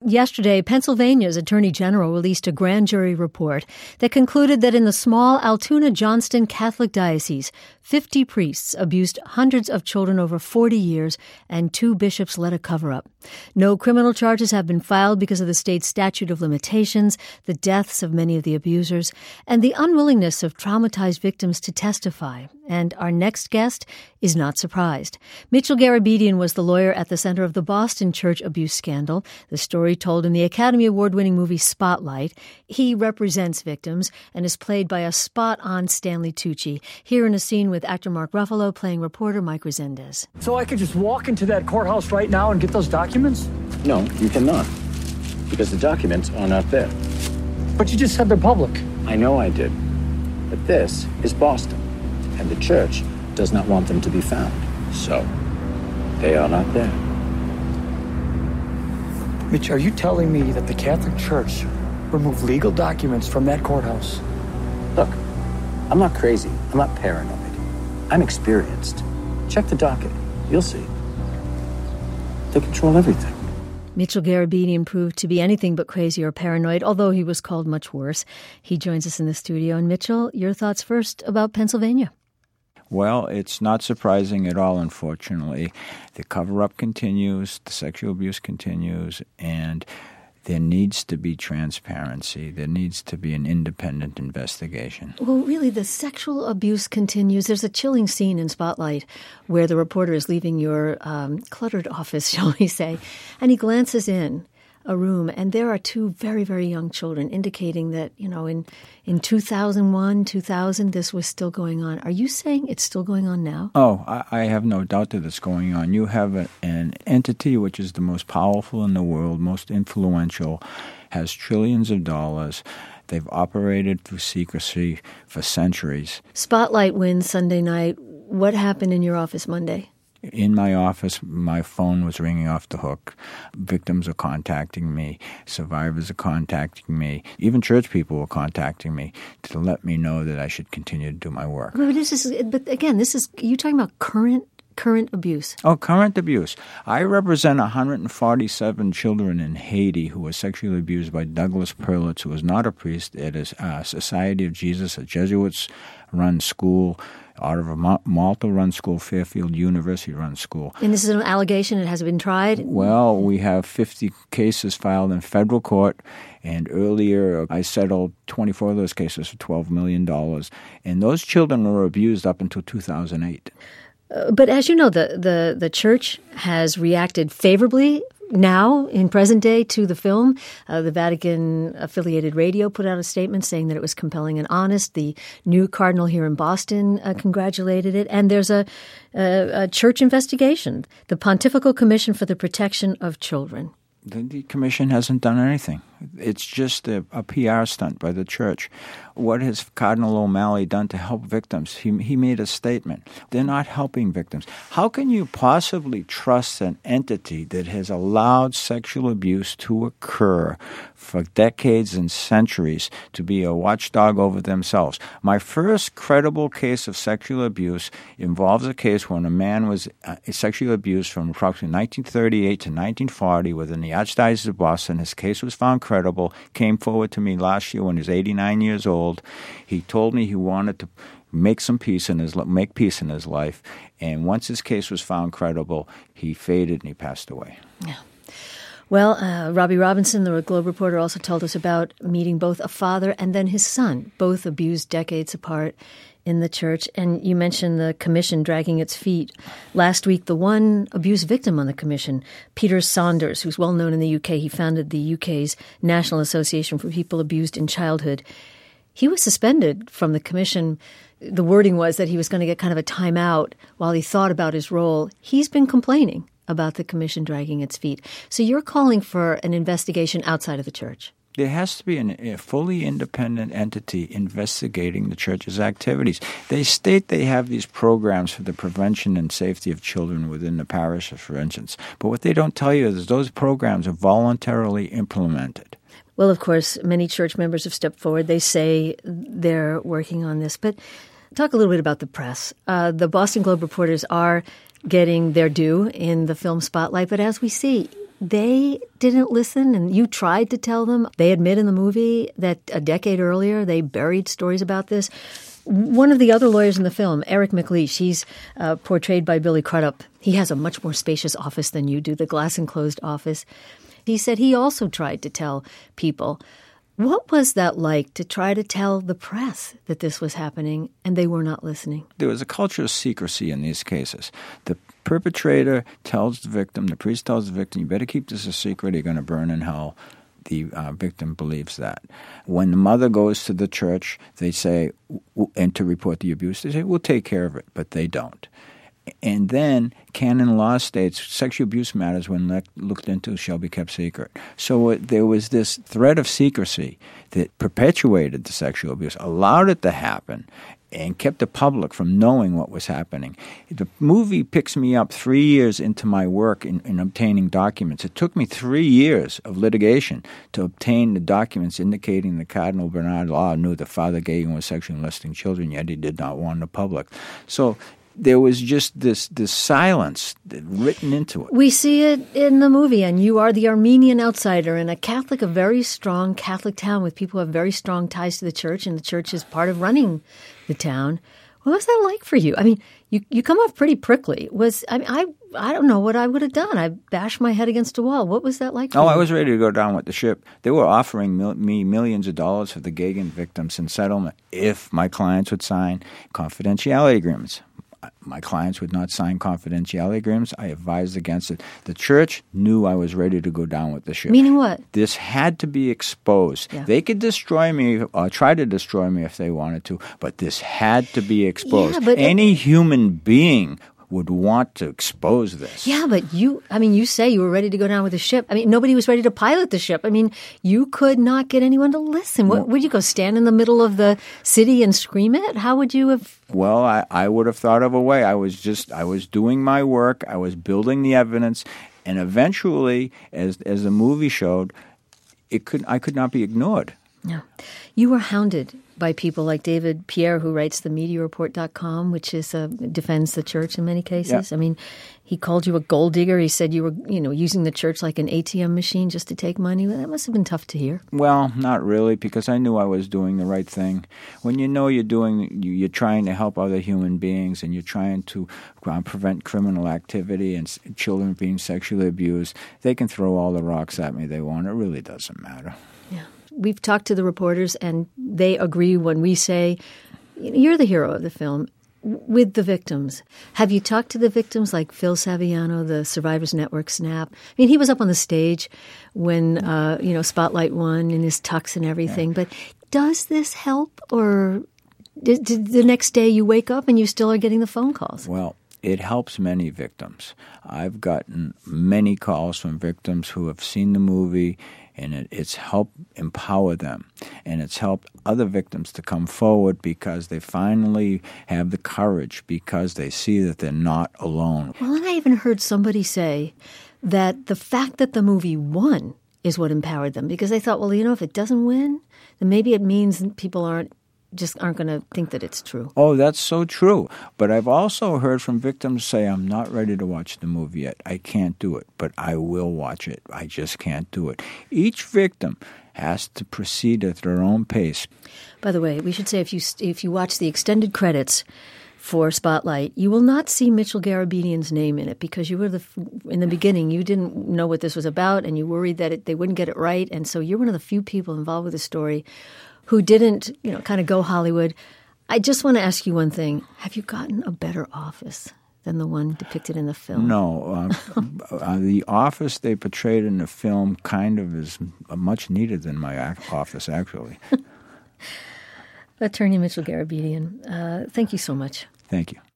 Yesterday, Pennsylvania's Attorney General released a grand jury report that concluded that in the small Altoona-Johnston Catholic Diocese, 50 priests abused hundreds of children over 40 years, and 2 bishops led a cover-up. No criminal charges have been filed because of the state's statute of limitations, the deaths of many of the abusers, and the unwillingness of traumatized victims to testify. And our next guest is not surprised. Mitchell Garabedian was the lawyer at the center of the Boston church abuse scandal, the story told in the Academy Award-winning movie Spotlight. He represents victims and is played by a spot-on Stanley Tucci, here in a scene with actor Mark Ruffalo playing reporter Mike Resendez. So I could just walk into that courthouse right now and get those documents? No, you cannot, because the documents are not there. But you just said they're public. I know I did, but this is Boston, and the church does not want them to be found, so they are not there. Mitch, are you telling me that the Catholic Church removed legal documents from that courthouse? Look, I'm not crazy. I'm not paranoid. I'm experienced. Check the docket. You'll see. They control everything. Mitchell Garabedian proved to be anything but crazy or paranoid, although he was called much worse. He joins us in the studio. And Mitchell, your thoughts first about Pennsylvania. Well, it's not surprising at all, unfortunately. The cover-up continues, the sexual abuse continues, and there needs to be transparency. There needs to be an independent investigation. Well, really, the sexual abuse continues. There's a chilling scene in Spotlight where the reporter is leaving your cluttered office, shall we say, and he glances in a room, and there are 2 very, very young children, indicating that, in 2001, 2000, this was still going on. Are you saying it's still going on now? Oh, I have no doubt that it's going on. You have an entity which is the most powerful in the world, most influential, has trillions of dollars. They've operated through secrecy for centuries. Spotlight wins Sunday night. What happened in your office Monday? In my office, my phone was ringing off the hook. Victims are contacting me. Survivors are contacting me. Even church people were contacting me to let me know that I should continue to do my work. But again, you're talking about current abuse. Oh, current abuse. I represent 147 children in Haiti who were sexually abused by Douglas Perlitz, who is not a priest. It is a Society of Jesus, a Jesuits-run school. Out of a Malta-run school, Fairfield University-run school. And this is an allegation? It has been tried? Well, we have 50 cases filed in federal court, and earlier I settled 24 of those cases for $12 million. And those children were abused up until 2008. But as you know, the church has reacted favorably now, in present day, to the film. The Vatican-affiliated radio put out a statement saying that it was compelling and honest. The new cardinal here in Boston congratulated it. And there's a church investigation, the Pontifical Commission for the Protection of Children. The commission hasn't done anything. It's just a PR stunt by the church. What has Cardinal O'Malley done to help victims? He made a statement. They're not helping victims. How can you possibly trust an entity that has allowed sexual abuse to occur for decades and centuries to be a watchdog over themselves? My first credible case of sexual abuse involves a case when a man was sexually abused from approximately 1938 to 1940 within the Archdiocese of Boston. His case was found credible, came forward to me last year when he was 89 years old. He told me he wanted to make peace in his life, and once his case was found credible, he faded and he passed away. Yeah. Well, Robbie Robinson, the Globe reporter, also told us about meeting both a father and then his son, both abused decades apart in the church. And you mentioned the commission dragging its feet. Last week, the one abuse victim on the commission, Peter Saunders, who's well known in the UK, he founded the UK's National Association for People Abused in Childhood. He was suspended from the commission. The wording was that he was going to get kind of a timeout while he thought about his role. He's been complaining about the commission dragging its feet. So you're calling for an investigation outside of the church. There has to be a fully independent entity investigating the church's activities. They state they have these programs for the prevention and safety of children within the parish, for instance. But what they don't tell you is those programs are voluntarily implemented. Well, of course, many church members have stepped forward. They say they're working on this. But talk a little bit about the press. The Boston Globe reporters are getting their due in the film Spotlight. But as we see, they didn't listen and you tried to tell them. They admit in the movie that a decade earlier they buried stories about this. One of the other lawyers in the film, Eric McLeish, he's portrayed by Billy Crudup. He has a much more spacious office than you do, the glass-enclosed office. He said he also tried to tell people. What was that like to try to tell the press that this was happening and they were not listening? There was a culture of secrecy in these cases. The perpetrator tells the victim, the priest tells the victim, you better keep this a secret, you're going to burn in hell. The victim believes that. When the mother goes to the church, they say, and to report the abuse, they say, we'll take care of it, but they don't. And then canon law states sexual abuse matters when looked into shall be kept secret. So there was this threat of secrecy that perpetuated the sexual abuse, allowed it to happen, and kept the public from knowing what was happening. The movie picks me up 3 years into my work in obtaining documents. It took me 3 years of litigation to obtain the documents indicating that Cardinal Bernard Law knew that Father Geoghegan was sexually molesting children, yet he did not warn the public. So there was just this silence written into it. We see it in the movie, and you are the Armenian outsider in a very strong Catholic town with people who have very strong ties to the church, and the church is part of running the town. What was that like for you? I mean, you come off pretty prickly. I don't know what I would have done. I bashed my head against a wall. What was that like for you? I was ready to go down with the ship. They were offering me millions of dollars for the Geoghegan victims in settlement if my clients would sign confidentiality agreements. My clients would not sign confidentiality agreements. I advised against it. The church knew I was ready to go down with the ship. Meaning what? This had to be exposed. Yeah. They could destroy me or try to destroy me if they wanted to, but this had to be exposed. Yeah, but any human being would want to expose this. Yeah, but you say you were ready to go down with the ship. I mean, nobody was ready to pilot the ship. I mean, you could not get anyone to listen. Would you go stand in the middle of the city and scream it? How would you have? Well, I would have thought of a way. I was doing my work. I was building the evidence. And eventually, as the movie showed, I could not be ignored. No. You were hounded by people like David Pierre, who writes the MediaReport.com, which is defends the church in many cases. Yeah. I mean, he called you a gold digger. He said you were, using the church like an ATM machine just to take money. Well, that must have been tough to hear. Well, not really, because I knew I was doing the right thing. When you know you're trying to help other human beings and you're trying to prevent criminal activity and children being sexually abused, they can throw all the rocks at me they want. It really doesn't matter. Yeah. We've talked to the reporters, and they agree when we say, you're the hero of the film, with the victims. Have you talked to the victims like Phil Saviano, the Survivors Network SNAP? I mean, he was up on the stage when, Spotlight won in his tux and everything. Yeah. But does this help, or did the next day you wake up and you still are getting the phone calls? Well, it helps many victims. I've gotten many calls from victims who have seen the movie, and it's helped empower them. And it's helped other victims to come forward because they finally have the courage, because they see that they're not alone. Well, and I even heard somebody say that the fact that the movie won is what empowered them, because they thought, well, if it doesn't win, then maybe it means people aren't going to think that it's true. Oh, that's so true. But I've also heard from victims say, I'm not ready to watch the movie yet. I can't do it, but I will watch it. I just can't do it. Each victim has to proceed at their own pace. By the way, we should say if you watch the extended credits for Spotlight, you will not see Mitchell Garabedian's name in it, because you were in the beginning, you didn't know what this was about, and you worried that they wouldn't get it right. And so you're one of the few people involved with the story who didn't, kind of go Hollywood. I just want to ask you one thing. Have you gotten a better office than the one depicted in the film? No. The office they portrayed in the film kind of is much needed than my office, actually. Attorney Mitchell Garabedian, thank you so much. Thank you.